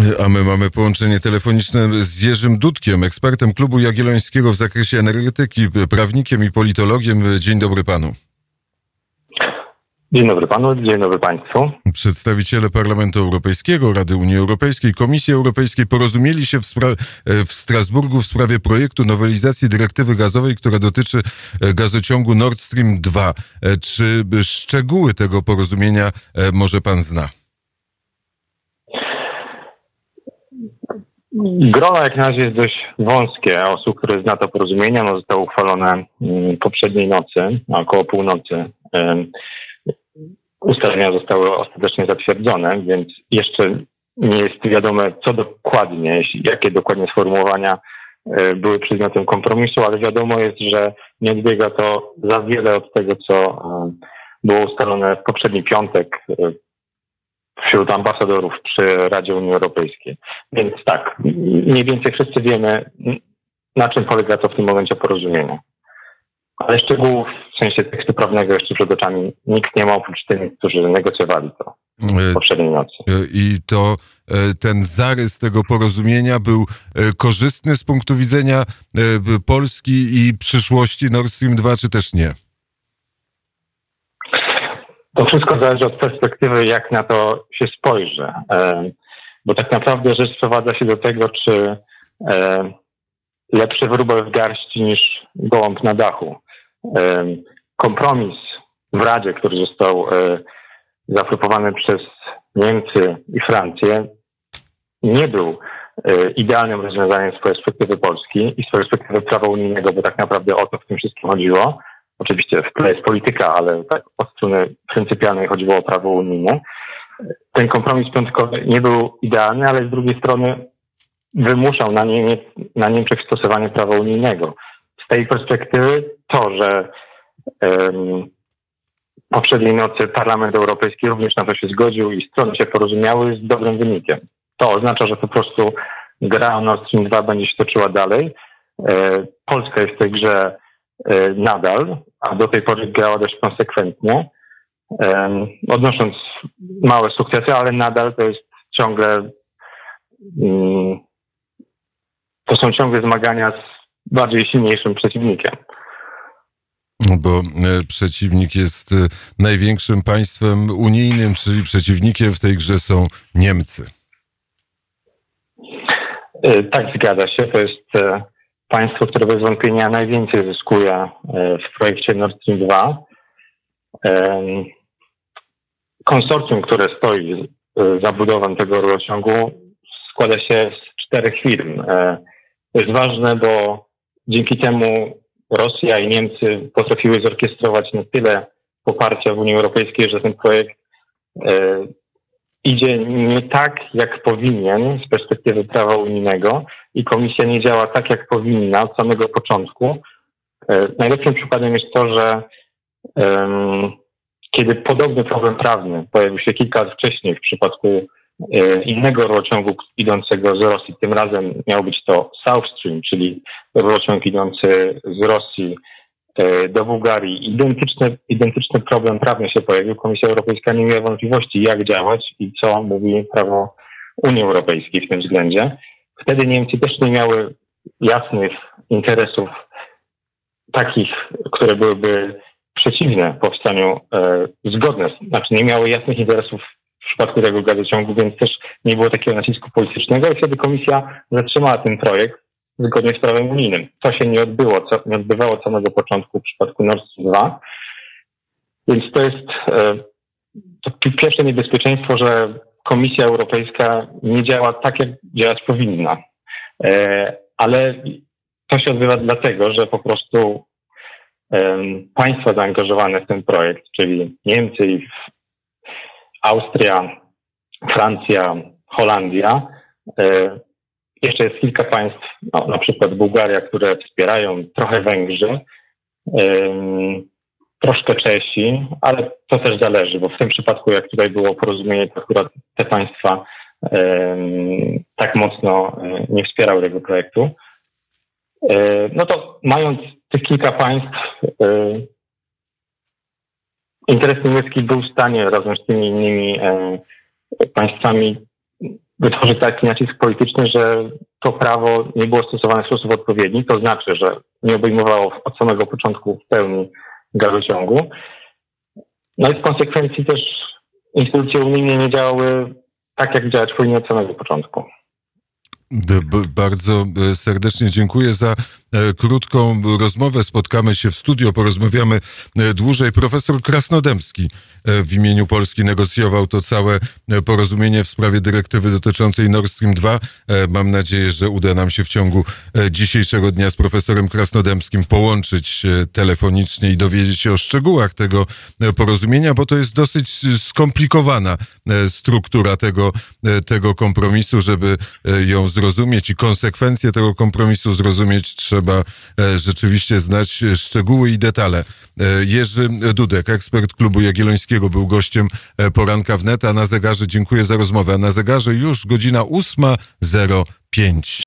A my mamy połączenie telefoniczne z Jerzym Dudkiem, ekspertem Klubu Jagiellońskiego w zakresie energetyki, prawnikiem i politologiem. Dzień dobry panu. Dzień dobry panu, dzień dobry państwu. Przedstawiciele Parlamentu Europejskiego, Rady Unii Europejskiej, Komisji Europejskiej porozumieli się w Strasburgu w sprawie projektu nowelizacji dyrektywy gazowej, która dotyczy gazociągu Nord Stream 2. Czy szczegóły tego porozumienia może pan zna? Grono jak na razie jest dość wąskie osób, które zna to porozumienie. Ono zostało uchwalone poprzedniej nocy, około północy. Ustalenia zostały ostatecznie zatwierdzone, więc jeszcze nie jest wiadome, co dokładnie, jakie dokładnie sformułowania były przedmiotem kompromisu, ale wiadomo jest, że nie odbiega to za wiele od tego, co było ustalone w poprzedni piątek wśród ambasadorów przy Radzie Unii Europejskiej. Więc tak, mniej więcej wszyscy wiemy, na czym polega to w tym momencie porozumienie. Ale szczegółów w sensie tekstu prawnego jeszcze przed oczami nikt nie ma, oprócz tych, którzy negocjowali to poprzedniej nocy. I to ten zarys tego porozumienia był korzystny z punktu widzenia Polski i przyszłości Nord Stream 2, czy też nie? To wszystko zależy od perspektywy, jak na to się spojrzy. Bo tak naprawdę rzecz sprowadza się do tego, czy lepszy wróbel w garści niż gołąb na dachu. Kompromis w Radzie, który został zaaprobowany przez Niemcy i Francję, nie był idealnym rozwiązaniem z perspektywy Polski i z perspektywy prawa unijnego, bo tak naprawdę o to w tym wszystkim chodziło. Oczywiście w tle jest polityka, ale tak od strony pryncypialnej chodziło o prawo unijne. Ten kompromis piątkowy nie był idealny, ale z drugiej strony wymuszał na Niemczech stosowanie prawa unijnego. Z tej perspektywy to, że poprzedniej nocy Parlament Europejski również na to się zgodził i strony się porozumiały, jest dobrym wynikiem. To oznacza, że po prostu gra o Nord Stream 2 będzie się toczyła dalej. Polska jest w tej grze nadal, a do tej pory grała dość konsekwentnie, odnosząc małe sukcesy, ale nadal to jest ciągle to są ciągle zmagania z bardziej silniejszym przeciwnikiem. Bo przeciwnik jest największym państwem unijnym, czyli przeciwnikiem w tej grze są Niemcy. Tak, zgadza się. To jest państwo, które bez wątpienia najwięcej zyskuje w projekcie Nord Stream 2. Konsorcjum, które stoi za budową tego rurociągu, składa się z 4 firm. To jest ważne, bo dzięki temu Rosja i Niemcy potrafiły zorkiestrować na tyle poparcia w Unii Europejskiej, że ten projekt idzie nie tak, jak powinien z perspektywy prawa unijnego i Komisja nie działa tak, jak powinna od samego początku. Najlepszym przykładem jest to, że kiedy podobny problem prawny pojawił się kilka lat wcześniej w przypadku innego rurociągu idącego z Rosji, tym razem miał być to South Stream, czyli rurociąg idący z Rosji do Bułgarii. Identyczny problem prawny się pojawił. Komisja Europejska nie miała wątpliwości, jak działać i co mówi prawo Unii Europejskiej w tym względzie. Wtedy Niemcy też nie miały jasnych interesów takich, które byłyby przeciwne powstaniu, zgodne, znaczy nie miały jasnych interesów w przypadku tego gazociągu, więc też nie było takiego nacisku politycznego i wtedy Komisja zatrzymała ten projekt zgodnie z prawem unijnym. To się nie odbywało od samego początku w przypadku Nord Stream 2. Więc to jest to pierwsze niebezpieczeństwo, że Komisja Europejska nie działa tak, jak działać powinna. Ale to się odbywa dlatego, że po prostu państwa zaangażowane w ten projekt, czyli Niemcy i Austria, Francja, Holandia. Jeszcze jest kilka państw, na przykład Bułgaria, które wspierają, trochę Węgrzy, troszkę Czesi, ale to też zależy, bo w tym przypadku, jak tutaj było porozumienie, to akurat te państwa tak mocno nie wspierały tego projektu. No to mając tych kilka państw, interes niemiecki był w stanie razem z tymi innymi państwami wytworzyć taki nacisk polityczny, że to prawo nie było stosowane w sposób odpowiedni, to znaczy, że nie obejmowało od samego początku w pełni gazociągu. No i w konsekwencji też instytucje unijne nie działały tak, jak działać powinny od samego początku. Bardzo serdecznie dziękuję za krótką rozmowę. Spotkamy się w studio, porozmawiamy dłużej. Profesor Krasnodębski w imieniu Polski negocjował to całe porozumienie w sprawie dyrektywy dotyczącej Nord Stream 2. Mam nadzieję, że uda nam się w ciągu dzisiejszego dnia z profesorem Krasnodębskim połączyć telefonicznie i dowiedzieć się o szczegółach tego porozumienia, bo to jest dosyć skomplikowana struktura tego kompromisu. Żeby ją zrozumieć i konsekwencje tego kompromisu zrozumieć, trzeba rzeczywiście znać szczegóły i detale. Jerzy Dudek, ekspert Klubu Jagiellońskiego, był gościem Poranka Wnet, a na zegarze, dziękuję za rozmowę, a na zegarze już godzina 8:05.